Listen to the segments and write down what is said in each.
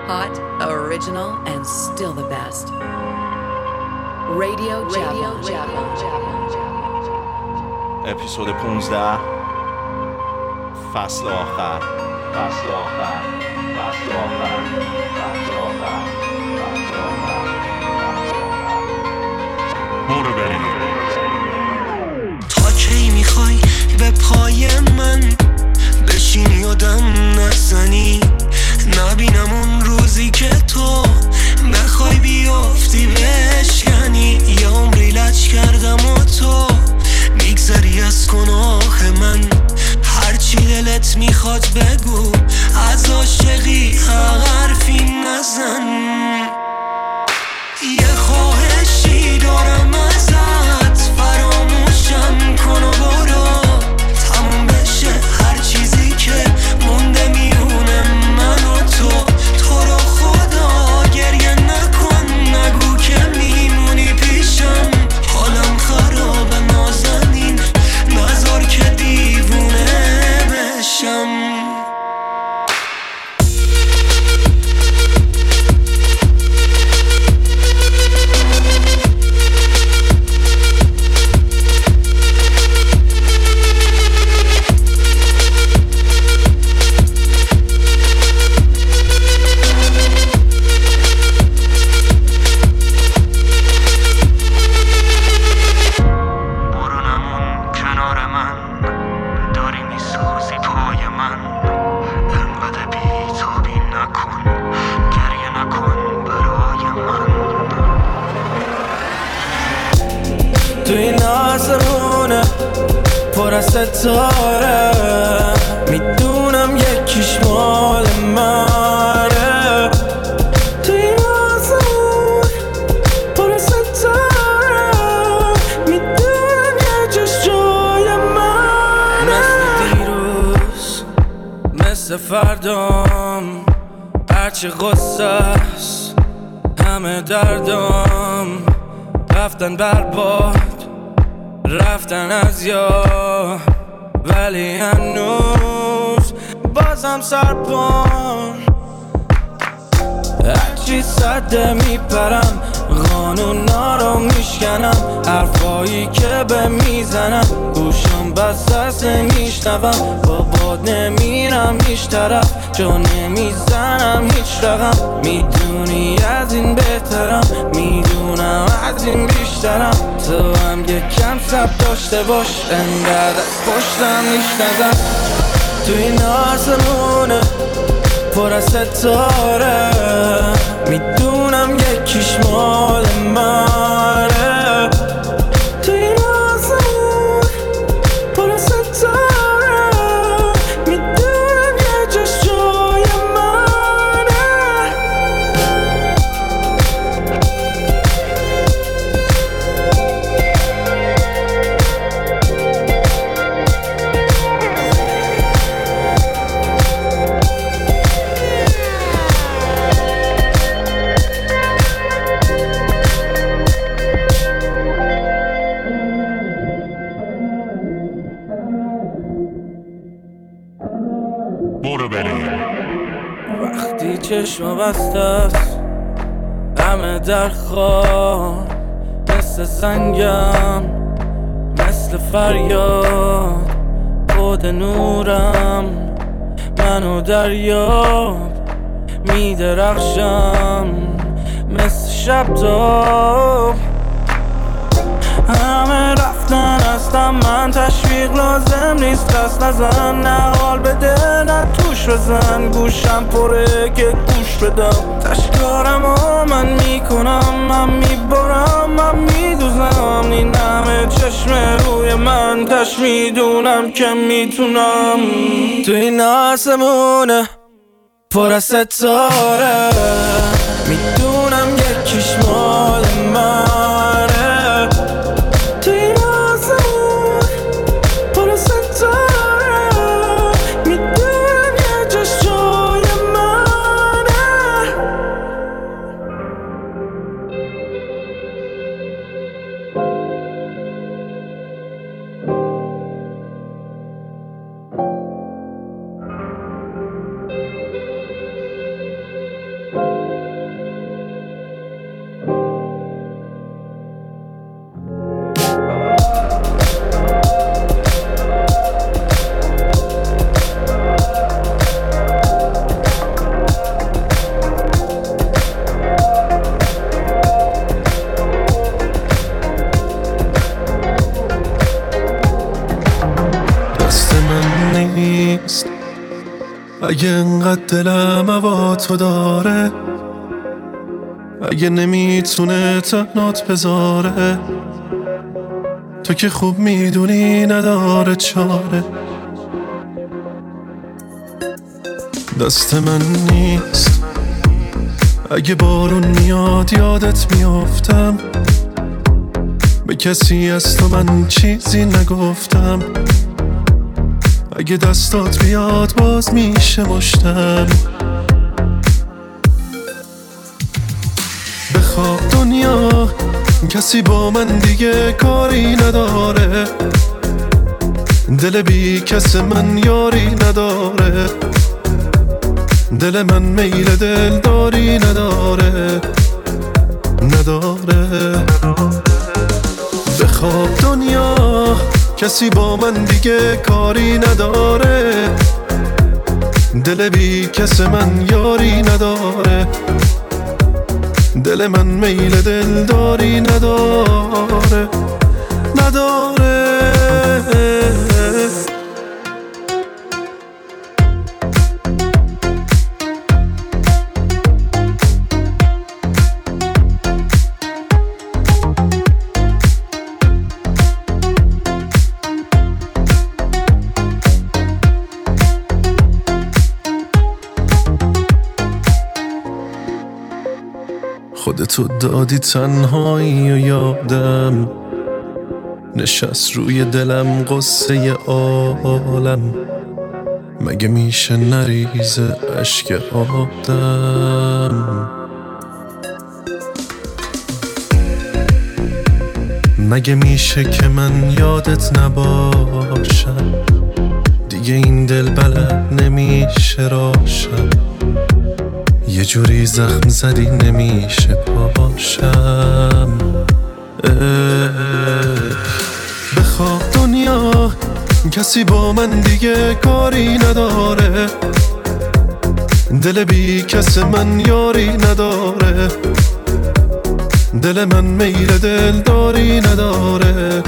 Hot, original, and still the best. Radio Java. اپیزود 15 فصل آخر. برو بریم. تا کی میخوای به پای من بشینی آدم نزنی، نبینم اون روزی که تو بخوای بیافتی بشکنی. یه عمری لج کردم و تو میگذری از گناه من، هرچی دلت میخواد بگو، از عاشقی حرفی نزن. یه خواهشی دارم ازت، فراموشم کن و برو، تموم بشه هر چیزی که مونده میونه من و تو رو خدا گریه نکن، نگو که میمونی پیشم، حالم خرابه نازنین، نذار که دیوونه بشم. پر از ستاره میدونم یکیش مال منه، تو این آسمون پر از ستاره میدونم یه جاش جای منه. مثل دیروز مثل فردام، هرچی غصه است همه دردام رفتن برباد، رفتن از یاد، ولی هنوز بازم سرپام، هرچی صده میپرم، قانونا رو میشکنم، حرفایی که به میزنم گوشم بسته میشنوم، با باد نمیرم هیچ طرف، جا نمیزنم هیچ رقم، میدونی از این بهترم، میدونم از این بیشترم، تو هم یکم سب داشته باش، انقدر از پشتم نیشنزم. تو این آسمونه پر از ستاره میدونم یکیش مال منه، تو این آسمون پر از ستاره میدونم یه جاش جای منه. برو بریم. وقتی چشم بسته است همه در خواب، مثل زنگم مثل فریاد، خود نورم منو دریاب، میدرخشم مثل شب تاب، همه رفتن هستم من، تشویق لازم نیست دست نزن، نه حال بده نه توش بزن، گوشم پره که گوش بدم، تشکارم و من میکنم، من میبارم من میدوزم، این همه چشم روی من، تش میدونم که میتونم. تو این آسمونه پر از ستاره میدونم یکیش مال منه، تو این آسمون پر از ستاره میدونم یه جاش جای منه. برو بریم. اگه انقدر دلم هوا تو داره، اگه نمیتونه تنات بذاره، تو که خوب میدونی نداره چاره. دست من نیست، اگه بارون میاد یادت میافتم، به کسی از تو من چیزی نگفتم. اگه دستات بیاد باز میشه مشتم. بخواب دنیا کسی با من دیگه کاری نداره، دل بی کس من یاری نداره، دل من میل دلداری نداره. بخواب دنیا کسی با من دیگه کاری نداره، دل بی کس من یاری نداره، دل من میل دلداری نداره. خودتو دادی تنهایی و یادم نشست روی دلم قصه عالم. مگه میشه نریزه اشک آدم؟ مگه میشه که من یادت نباشم؟ دیگه این دل بلد نمیشه راشم، یه جوری زخم زدی نمیشه پاشم. بخواب دنیا کسی با من دیگه کاری نداره، دل بی کس من یاری نداره، دل من میل دلداری نداره.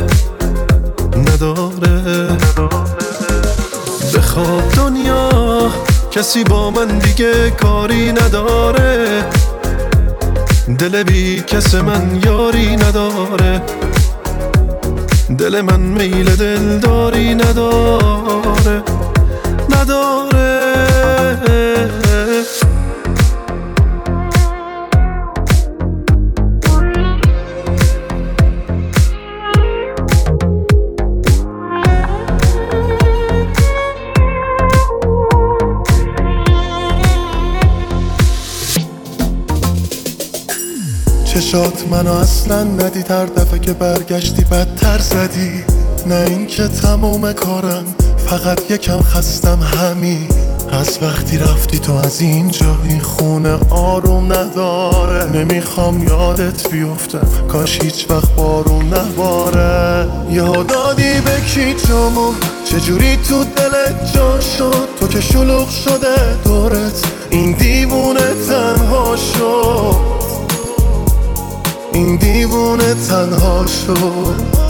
بخواب دنیا کسی با من دیگه کاری نداره، دل بی کس من یاری نداره، دل من میل دلداری نداره. چشات منو اصلا ندید، هر دفعه که برگشتی بدتر زدی. نه این که تموم کارم، فقط یکم خستم همین. از وقتی رفتی تو از اینجا این خونه آروم نداره. نمیخوام یادت بیفتم، کاش هیچ وقت بارون نباره. یاد دادی به کی جامو، چجوری تو دلت جا شد؟ تو که شلوغ شده دورت، این دیوونه تنها شد، این دیوونه تنها شد.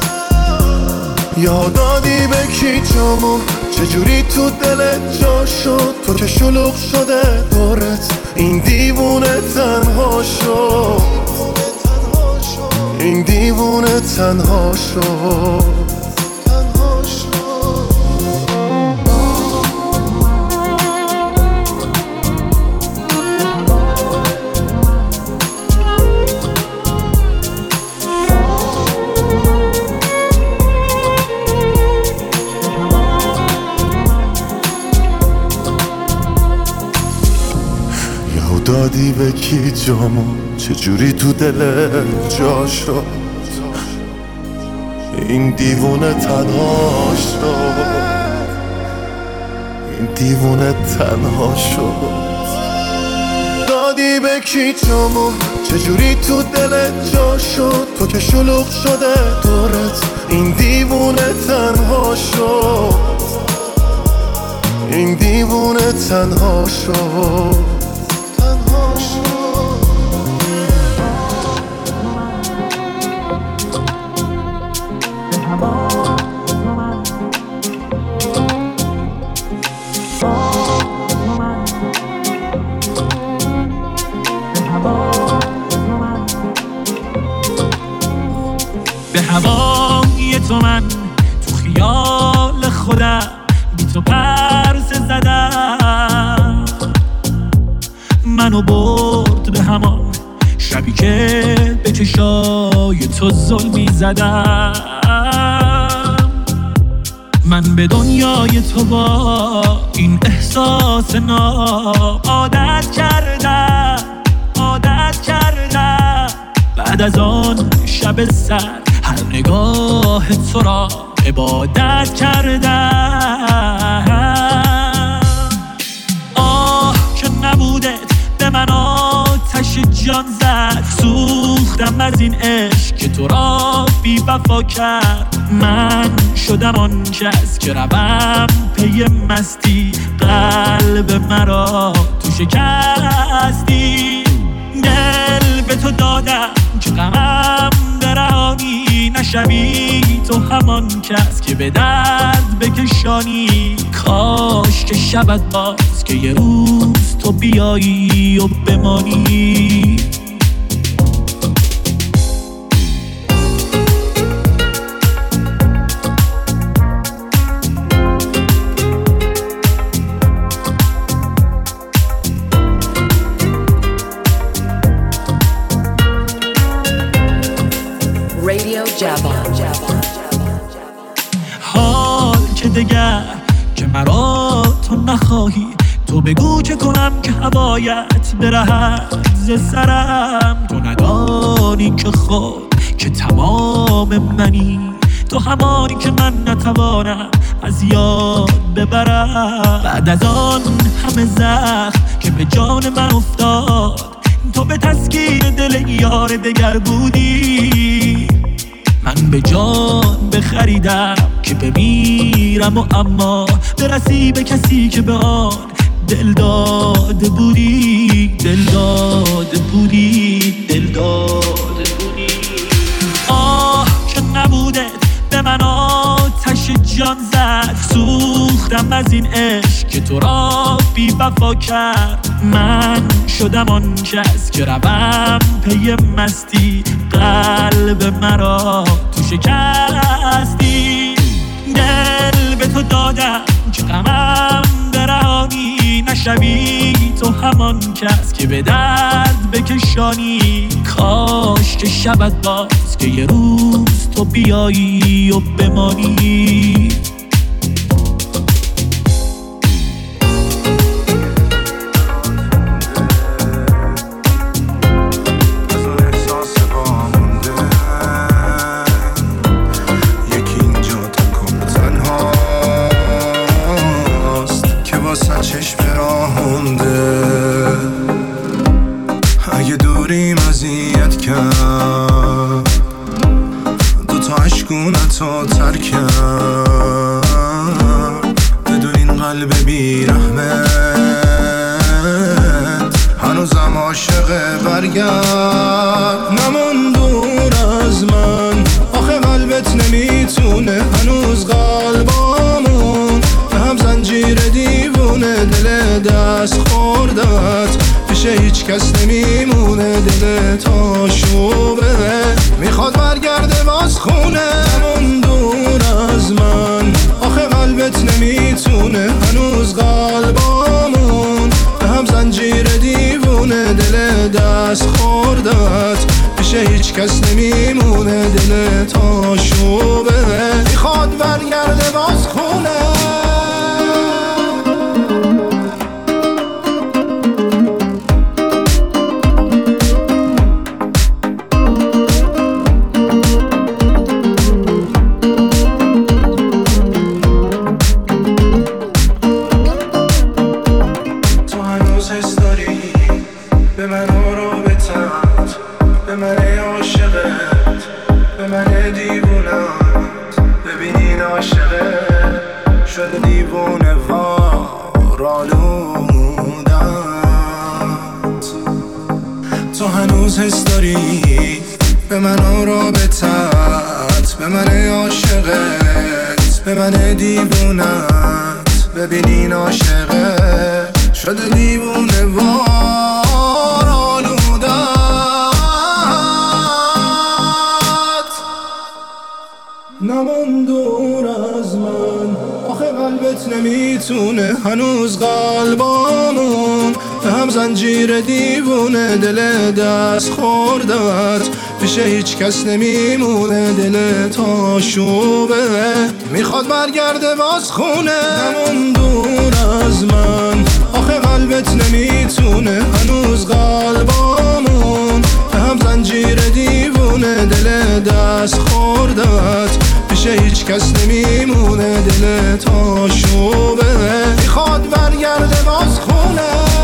یاد دادی به کی جامو، چجوری تو دلت جا شد؟ تو که شلوغ شده دورت، این دیوونه تنها شد، این دیوونه تنها شد. دادی به کی جامو، چجوری تو دلت جا شد؟ این دیوونه تنها شد، این دیوونه تنها شد. دادی به کی جامو، چجوری تو دلت جا شد؟ تو که شلوغ شده دورت، این دیوونه تنها شد، این دیوونه تنها شد. هوای تو من تو خیال خودم بی تو پرسه زدم، منو برد به همان شبی که به چشای تو ظلمی زدم. من به دنیای تو با این احساس ناب عادت کردم بعد از آن شب سر هر نگاه تو را عبادت کردم. آه که نبودت به من آتش جان زد، سوختم از این عشق که تو را بی وفا کرد. من شدم آن کس که روم پی مستی، قلب مرا تو شکستی. دل به تو دادم که غمم برهانی، نشوی تو همان کس که به درد بکشانی. کاش که شبت باز که یه روز تو بیایی و بمانی. حال که دگر که مرا تو نخواهی، تو بگو چه کنم که هوایت برهد ز سرم. تو ندانی که خود که تمام منی، تو همانی که من نتوانم از یاد ببرم. بعد از آن همه زخم که به جان من افتاد، تو به تسکین دل یار دگر بودی. من به جان بخریدم که بمیرم و اما برسی به کسی که به آن دل داده بودی. آه که نبودت به من آتش جان زد، سوختم از این عشق که تو را بی وفا کرد. من شدم آن کس که روم پی مستی، قلب مرا تو شکستی. دل به تو دادم که غمم برهانی، نشوی تو همان کس که به درد بکشانی. کاش که شبت باز که یه روز تو بیایی و بمانی. اگه دوریم اذیت کرد، دوتا عشقونتو ترک کرد. بدون این قلب بیرحمت هنوزم عاشق برگرد. نمون دور از من آخه قلبت نمیتونه، هنوز قلبامون به هم زنجیر دیوونه. دل دست خوردت پیش هیچ کس نمیمونه، دل تاشوبه میخواد برگرده باز خونه. همون دور از من آخه قلبت نمیتونه، هنوز قلبامون به هم زنجیر دیوونه. دل دست خوردت پیش هیچ کس نمیمونه، دل تاشوبه میخواد برگرده باز خونه. تو هنوز حس داری به من رابطت، به من عاشقت، به من دیوونت. ببینین عاشقه شده دیوونه وار آلودت. نمیتونه هنوز قلبامون به هم زنجیر دیوونه، دل دست خوردت پیش هیچ کس نمیمونه، دل تا شوبه میخواد برگرده باز خونه. همون دور از من آخه قلبت نمیتونه هنوز قلبامون به هم زنجیر دیوونه، دل دست خوردت پیش هیچ کس نمیمونه، دل تا شوبه میخواد برگرده باز خونه.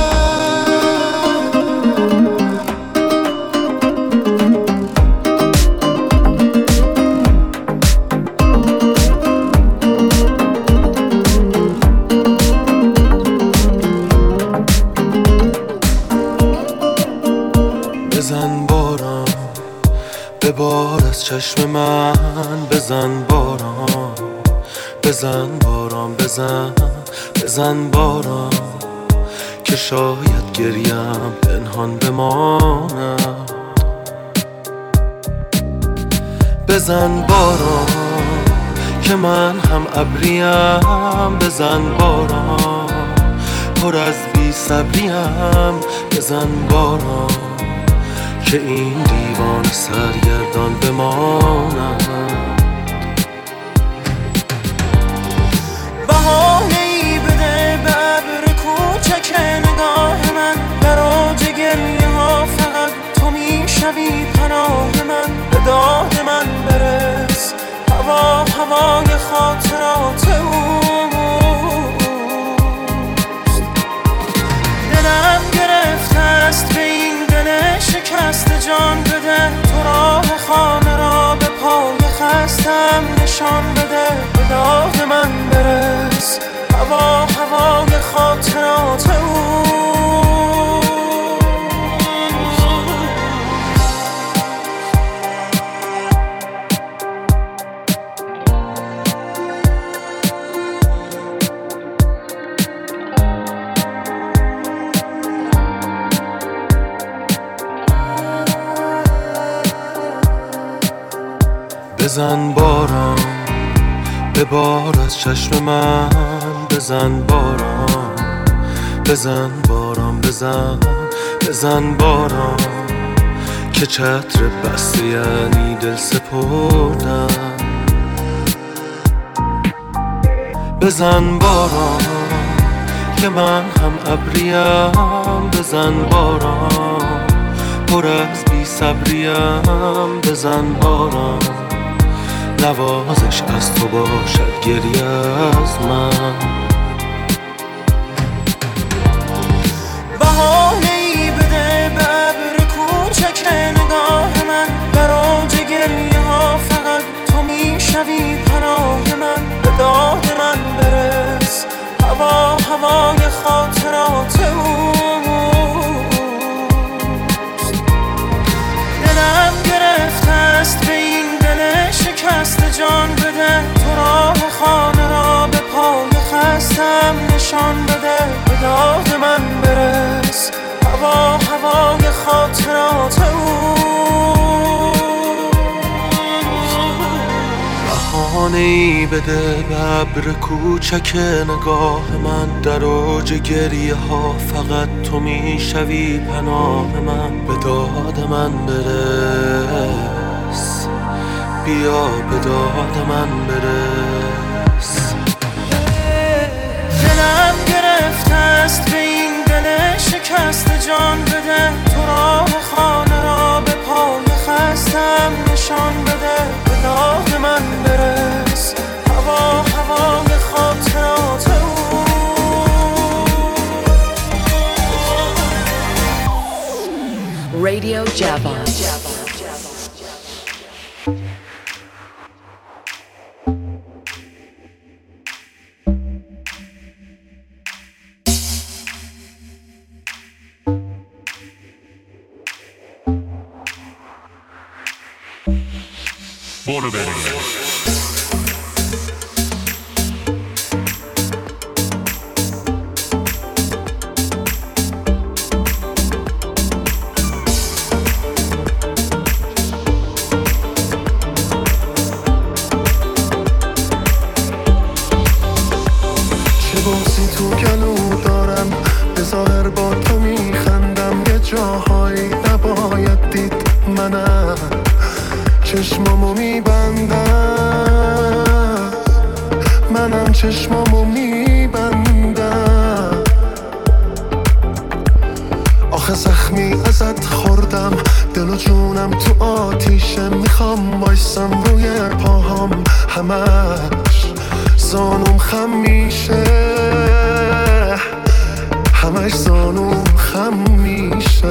بزن باران ببار از چشم من، بزن باران بزن باران بزن باران که شاید گریم پنهان بماند. بزن باران که من هم ابریم، بزن باران پر از بی صبریم، بزن باران که این دیوان سرگردان بماند. بهانه‌ای بده به ابر کوچک نگاه من، در اوج گریه ها فقط تو میشوی پناه من. به داد من برس هوا هوای خاطرات اوست. دلم گرفته است به این دل شکست، جان بده تو راه خانه را به پای خستم نشان بده. به داد من برس هوا هوای خاطرات بزن باران ببار از چشم من، بزن باران بزن باران بزن باران که چتر بسته یعنی دل سپردن. بزن باران که من هم ابریم، بزن باران پر از بی صبریم، بزن باران نوازش از تو باشد گریه از من. بهانه‌ای بده به ابر کوچک نگاه من، در اوج گریه ها فقط تو میشوی پناه من. به داد من برس هوا هوای خاطرات اوست. دلم گرفته است به این دل شکست، جان بده تو راه خانه را به پای خستم نشان بده. به داد من برس هوا هوای خاطرات بهانه‌ای بده به ابر کوچک نگاه من، در اوج گریه ها فقط تو میشوی پناه من. به داد من برس بیا به داد من برس. دلم گرفته است به این دل شکست، جان بده تو راه خانه را به پای خستم نشان بده. به داد من برس هوا هوای خاطرات Radio Javon. برو بریم. چشمایی نباید دید منم چشمامو میبندم منم چشمامو میبندم آخه زخمی ازت خوردم دل و جونم تو آتیشه میخوام وایسم روی پاهام همش زانوم خم میشه همش زانوم خم میشه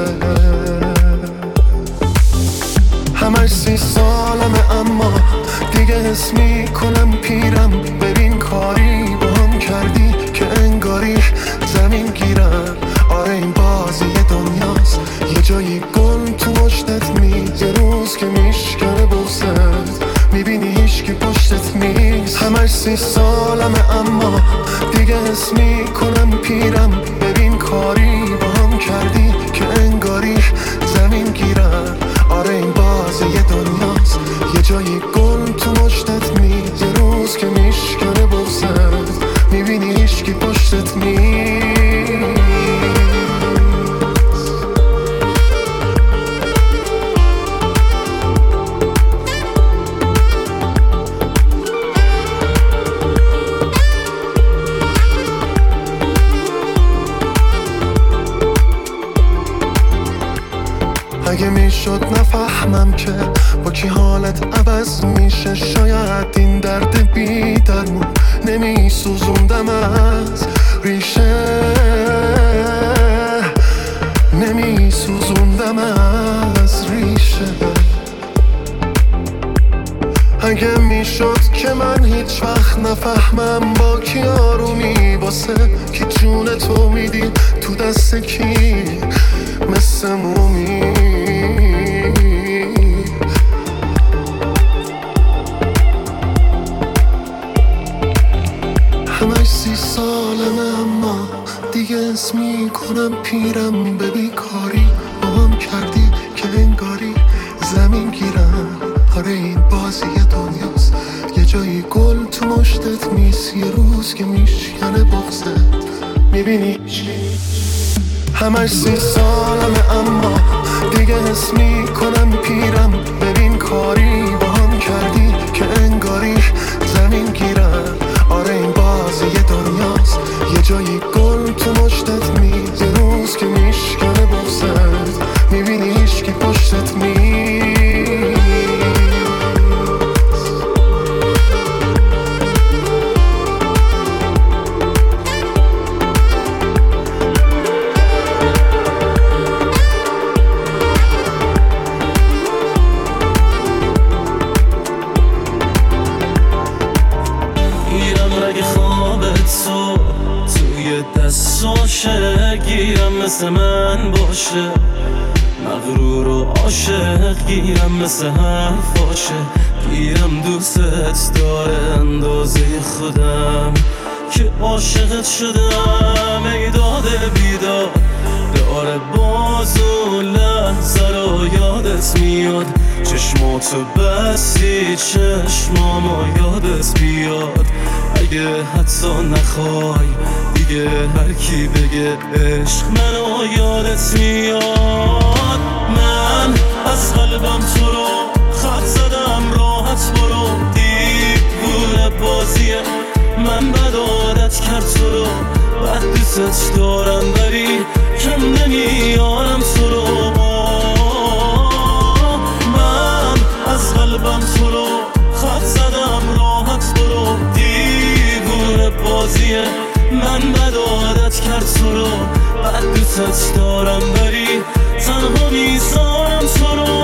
همش 30 سالمه اما دیگه حس میکنم پیرم ببین کاری با هم کردی که انگاری زمین گیرم آره این بازی دنیاست یه جایی گل تو مشتت یه روز که میشکنه بغزت میبینی هیچکی پشتت نیست همش 30 سالمه اما دیگه حس میکنم پیرم ببین کاری با هم کردی که انگاری زمین گیرم آره این بازی دنیاست یه جایی گل تو مشتت یه روز که میشکنه بغزت میبینی هیچکی پشتت نیست اگه میشد نفهمم که با کی حالت عوض میشه شاید این درد بی درمون نمیسوزوندم از ریشه نمیسوزوندم از ریشه اگه میشد که من هیچ وقت نفهمم با کی آرومی واسه کی جون تو میدی تو دست کی مثل مومی همش 30 سالمه اما دیگه حس میکنم پیرم به بیکاری با هم کردی که انگاری زمین گیرم آره این بازی دنیاست یه جایی گل تو مشتت یه روز که میشکنه بغزت میبینی همش 30 سالمه اما دیگه حس میکنم پیرم ببین کاری با هم کردی که انگاری زمین گیرم آره این بازی دنیاست یه جایی گل تو مشتت یه روز که میشکنه بغزت میبینی هیچکی پشتت گیرم مثل من باشه مغرور و عاشق گیرم مثل حرفاشه گیرم دوستت داره اندازه خودم که عاشقت شدم ای داده بیدار داره باز و لحظه رو یادت میاد چشماتو بستی چشمامو یادت بیاد اگه حتی نخوای دیگه هر کی بگه عشق منو یادت میاد من از قلبم تو رو خط زدم راحت برو دیوونه بازیه من بد عادت کرد تو رو بد دوست دارم ولی کم نمیارم تو رو من از قلبم تو رو خط زدم راحت برو دیوونه بازیه من بد عادت کرد تو رو بد دوست دارم ولی تنها میذارم تو رو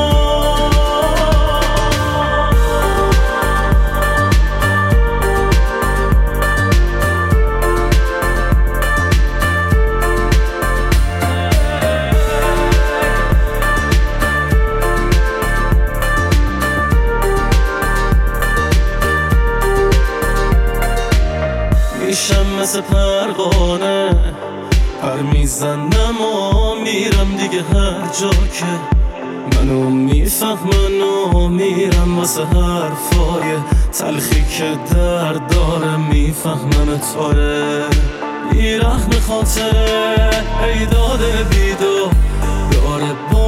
میشم مثل پروانه پر میزنم و میرم دیگه هر جا که منو میفهمن و میرم واسه حرفای تلخی که درد داره میفهمن تاره بیرحم خاطره ای داده بیدار داره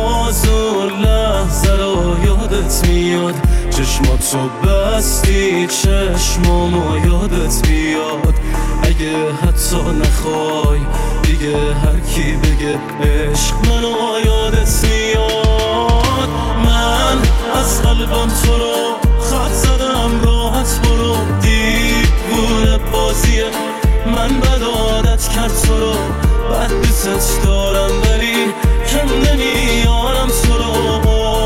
میاد چشماتو بستی چشمامو یادت بیاد اگه حتی نخوای دیگه هر کی بگه عشق منو یادت میاد من از قلبم تو رو خط زدم راحت برو دیوونه بازیه من بد عادت کرد تو رو بد دوست دارم ولی کم نمیارم تو رو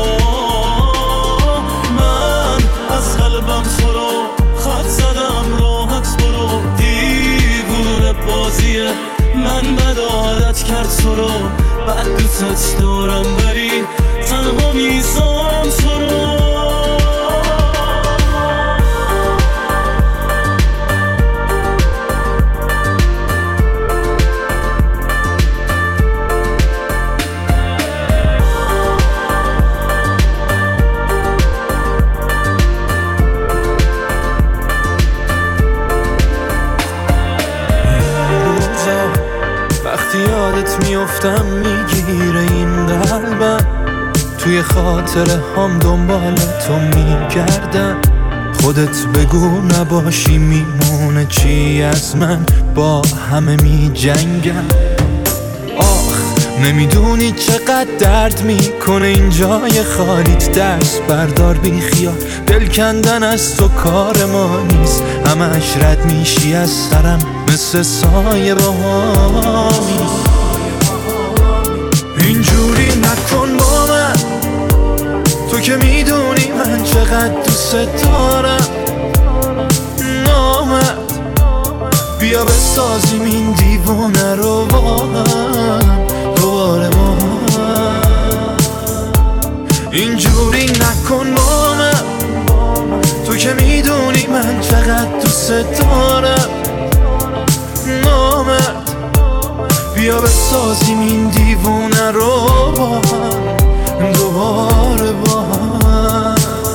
من از قلبم تو رو خط زدم راحت برو دیوونه بازیه من بد عادت کرد تو رو بد دوست دارم ولی تنها میذارم تو رو یادت میافتم میگیره این قلبم توی خاطره هم دنبال تو میگردم خودت بگو نباشی میمونه چی از من با همه میجنگم آخ نمیدونی چقدر درد میکنه این جای خالیت دست بردار بی خیال دل کندن از تو کار ما نیست همش رد میشی از سرم مثل سایه بهامی اینجوری نکن با من تو که میدونی من چقدر دوست دارم نامد بیا بسازیم این دیوانه رو با هم دوباره با هم اینجوری نکن با من تو که میدونی من چقدر دوست دارم نامد بیا بسازیم این دیوانه رو با هم دوباره با هم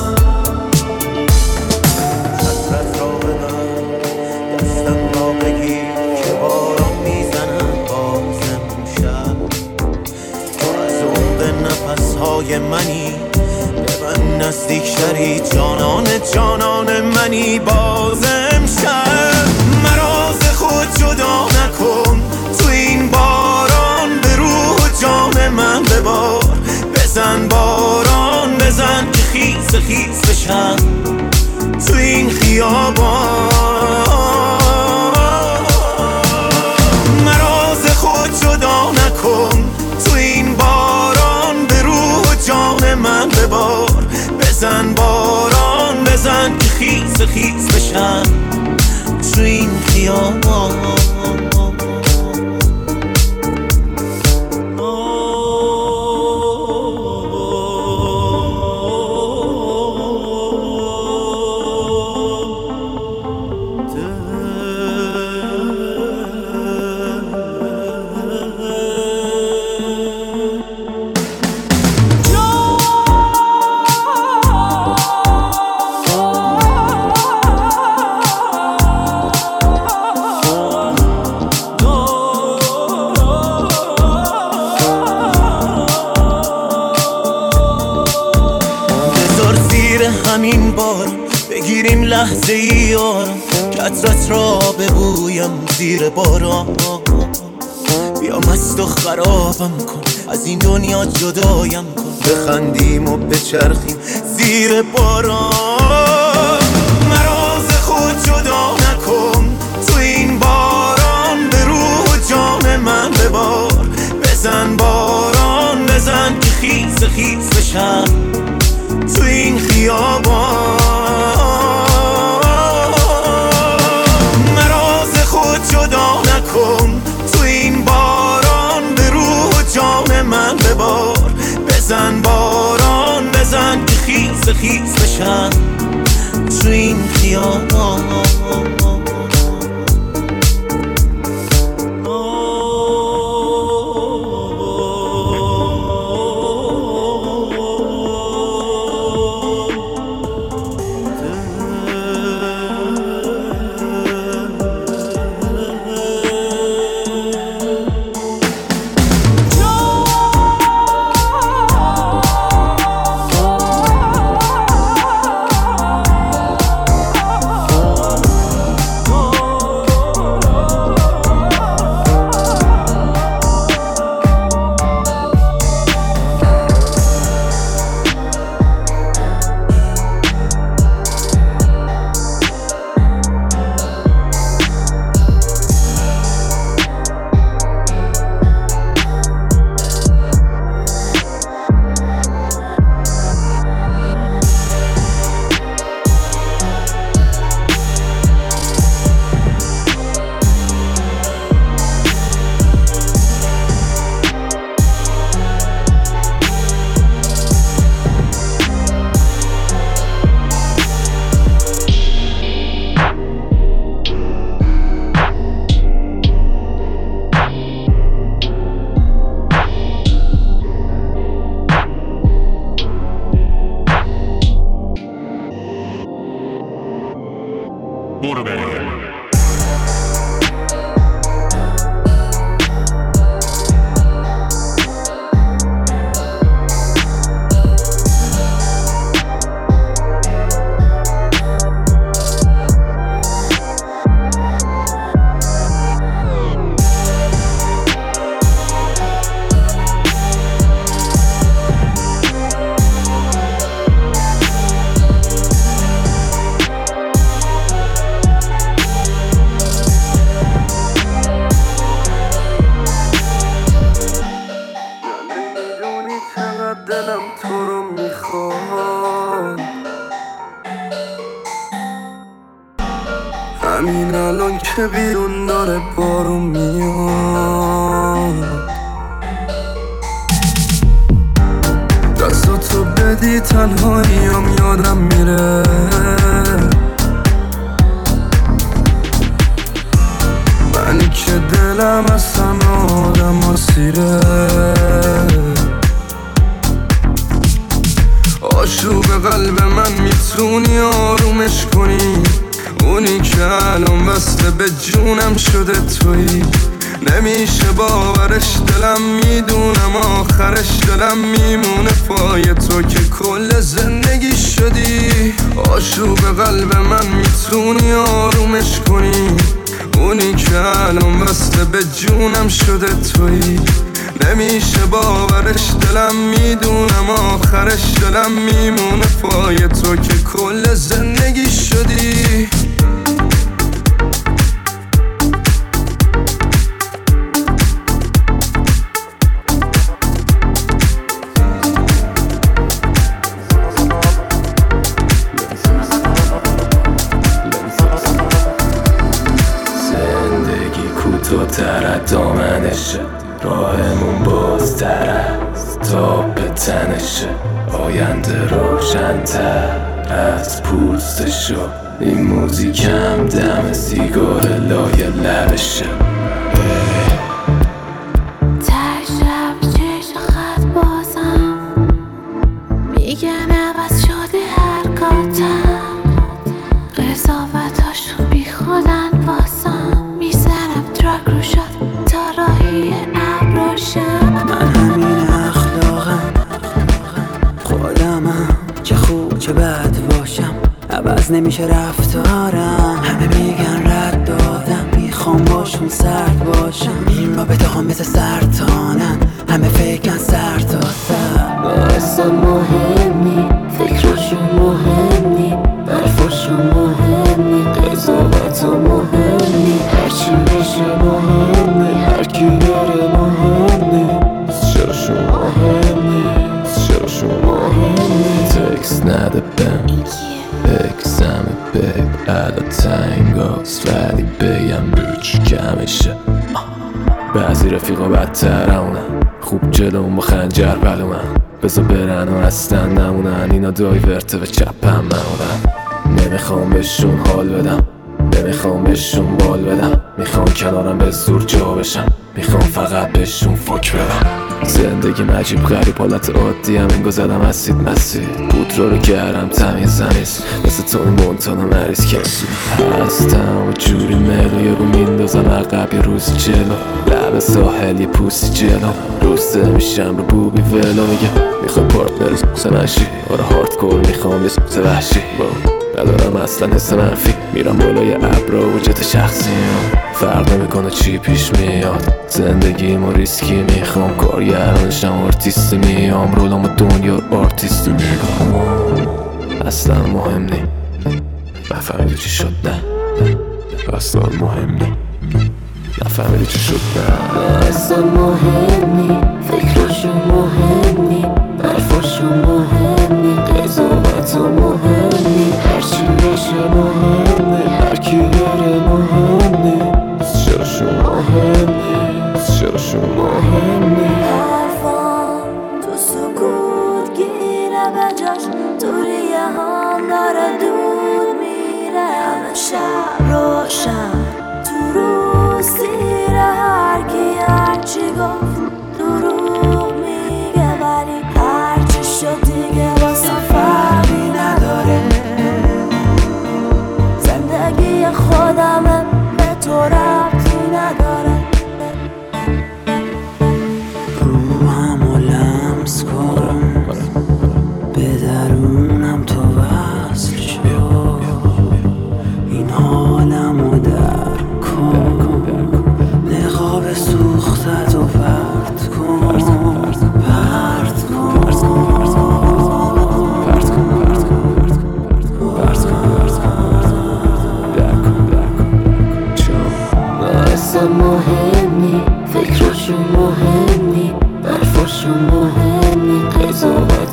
حسرت را بدم دستم را بگیر که باران میزنم بازم شب تو از اون به نفسهای منی به من نزدیک شری جانان منی بازم شب مراز خود جدا نکن تو این باران به روح و جان من ببار بزن باران بزن که خیز بشم تو این خیابان مراز خود جدا نکن تو این باران به روح و جان من ببار بزن باران بزن که خیز بشم تو این خیابان همین بار بگیریم لحظه ای آرام کترت را ببویم زیر باران بیا مست و خرابم کن از این دنیا جدایم کن بخندیم و بچرخیم زیر باران مراز خود جدا نکن تو این باران به روح و جان من ببار بزن باران بزن که خیز بشم تو این خیابان مراز خود جدا نکن تو این باران به روح و جان من ببار بزن باران بزن که خیز بشم تو این خیابان برو بریم. دلم تو رو میخواد، همین الان که بیرون داره بارون میاد، دستاتو بدی تنهاییم یادم میره، منی که دلم اصلا آدم اسیره، آشوب قلب من میتونی آرومش کنی، اونی که الان بسته به جونم شده تویی، نمیشه باورش دلم میدونم آخرش دلم میمونه پای تو که کل زندگی شدی، آشوب قلب من میتونی آرومش کنی، اونی که الان بسته به جونم شده تویی، نمیشه باورش دلم میدونم آخرش دلم میمونه پای تو که کل زندگی شدی. زندگی کوتاه‌تر از دامنشه، راهمون بازتر از تا به تنشه، آینده روشن‌تر از پوستشو، این موزیکم دم سیگار لای لبشه. ته شب چشم خط بازم میگن عوض شده حرکاتم، قضاوتاشون بی خودن واسم، میزنم ترک رو شد تا راهی من همین اخلاقم، خودمم چه خوب چه بد باشم، عوض نمیشه رفتارم، همه میگن رد دادم، میخوام باشون سرد باشم، این رابطه ها مثل سرطانن، همه فکرن سر تا سر، اصلا مهم نی، فکراشون مهم نی، حرفاشون مهم نی، قضاوت مهم نی، هرچی بشه مهم نی، هرکی بره مهم نی، چراشون مهم نیست، چراشون مهم نیست. تکس نده بهم اکسم بیب الان تنگاست، ولی بگم روچ کمشه، بعضی رفیقا بدترمونن، خوب جلوم با خنجر پلومن، بذار برن و اصلا نمونن، اینا دایورته و چپم نمونن، نمیخوام بهشون حال بدم، نمیخوام بهشون بال بدم، میخوام کنارم به زور جا بشم، میخوام فقط بهشون فک بدم، زندگی عجیب غریب حالت عادی هم انگار زدم اسید مسید، پودرا رو کردم تمیز زمیز، مثل توی مونتانا مریض کسی هستم و جوری ملو، یه رو میندازم عقب یه روز جلو، لب ساحل یه پوسی جلو، روسته میشم رو بوبی ولو، میگه میخوای پارتنر سنشی، آره هاردکور میخوام یه سوت وحشی، ندارم اصلا حس منفی، میرم بالای ابرا و جت شخصیم، فرق نمیکنه چی پیش میاد، زندگیمو ریسکی میخوام، کارگردانشم آرتیستی میام، رولم و دنیا آرتیستی میگم، اصلا مهم نی، نفهمیدی چی شد نه، اصلا مهم نی، نفهمیدی چی شد نه، اصلا مهم نی، فکراشون مهم نی، حرفاشون مهم نی، قضاوت مهم نی، هرچی بشه مهم نی، هرکی بره مهم نیست، چراشون مهم نیست، چراشون مهم نیست. حرفام تو سکوت گیره به جاش، تو ریه هم داره دود میره، همه شب روشن تو روز سیره، هرکی هرچی گفت دروغ میگه، ولی هرچی شد دیگه واسه فرقی نداره، زندگی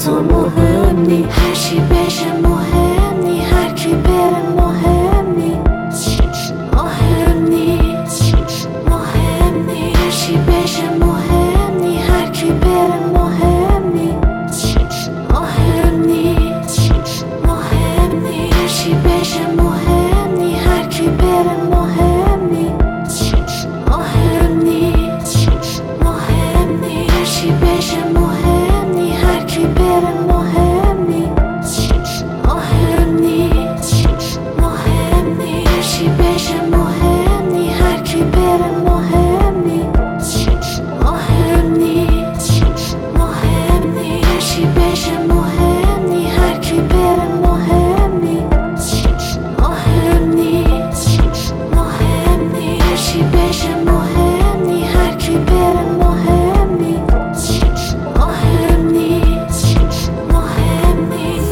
تو مهم نی، هر چی بشه مهم نی، هر کی بره مهم نی، مهم نی، مهم نی، هر چی بشه مهم نی، هر کی بره مهم نی، مهم نی، مهم نی، هر چی بشه مهم نی، هر کی بره مهم نی، مهم نی، مهم نی، هر چی بشه مهم نی، هر کی بره مهم نی، مهم نی، مهم نی، هر چی بشه مهم نی، هر کی بره مهم نی، مهم نی، مهم نی، هر چی بشه مهم نی، هر کی بره مهم نی، مهم نی، مهم نی، هر چی بشه مهم نی، هر کی بره مهم نی، مهم نی، مهم نی.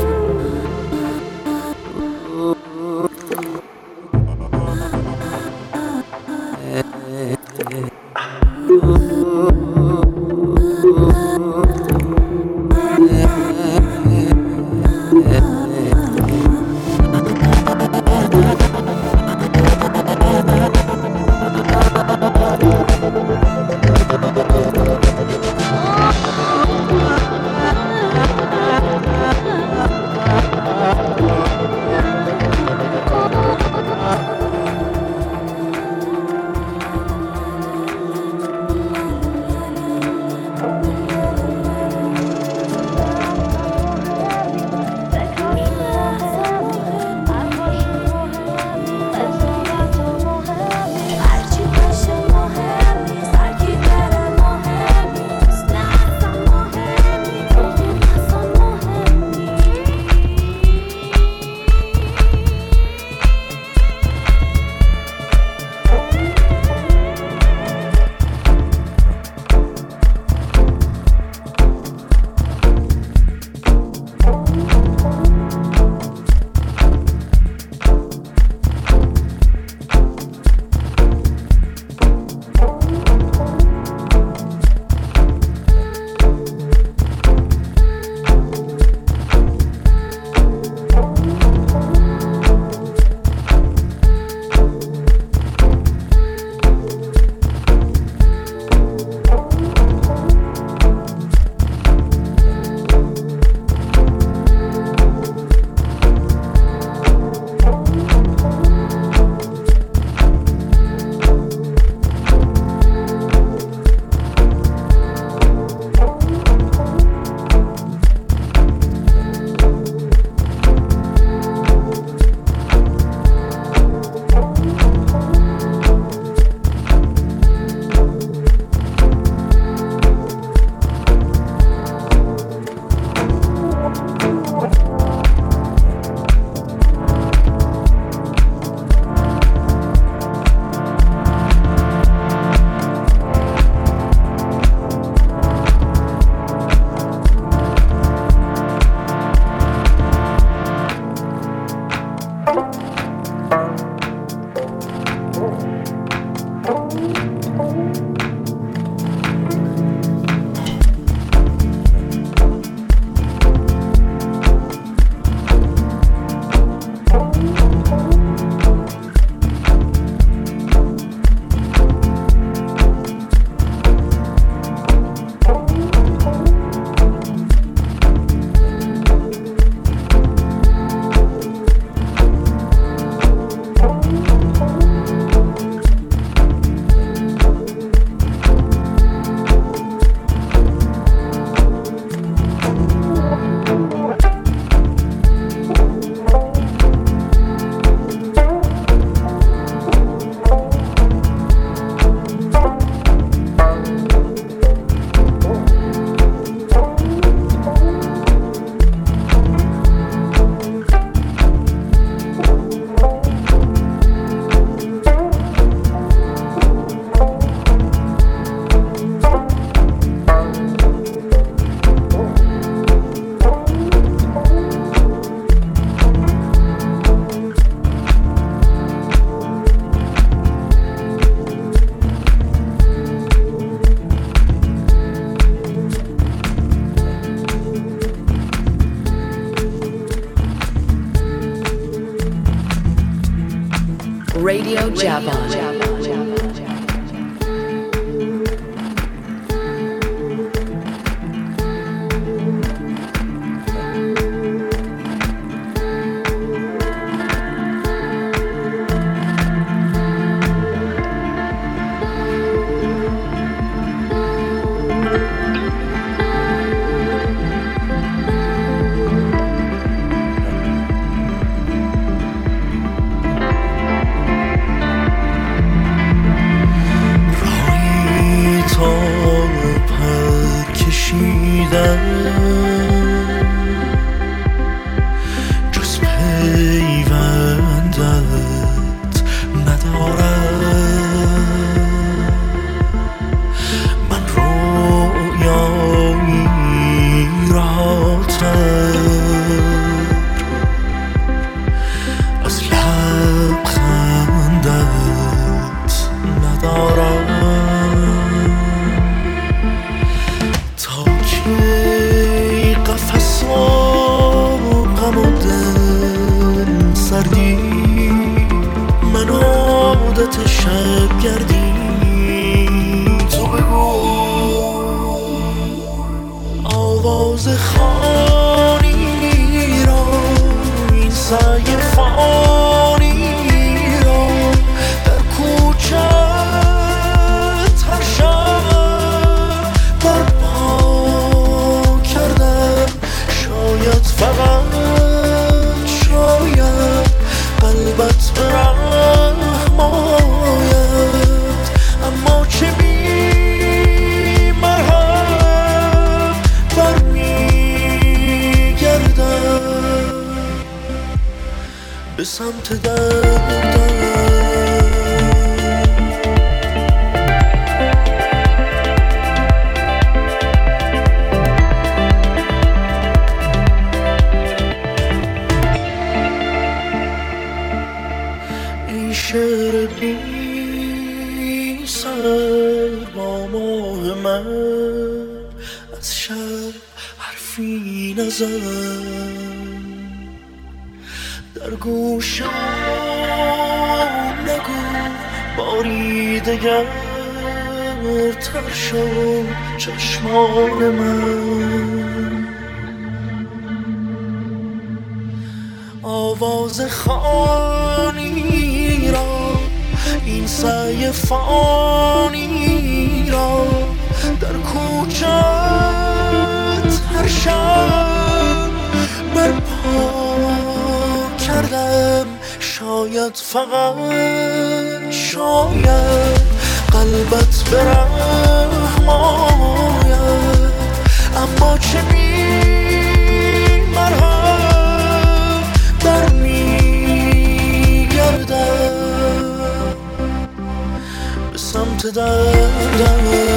Radio Javon. جز پیوندت ندارم من رویایی رهاتر از لبخندت ندارم تا کی قفص و غم و دل سردی من عادت شب گردی تو بگو آواز خانی را این سعی فانی را در کوچت هر شب برپا کردم شاید فقط شاید قلبت به رحم آید اما چه بی مرهم برمیگردم به سمت دردم شعر بی سر با ماه من از شب حرفی نزن در گوشم نگو باری دگر تر شد چشمان من آواز خانی را این سعی فانی را در کوچت هر شب برپا کردم شاید فقط شاید قلبت به رحم آید اما چه بی مرهم برمیگردم به سمت دردم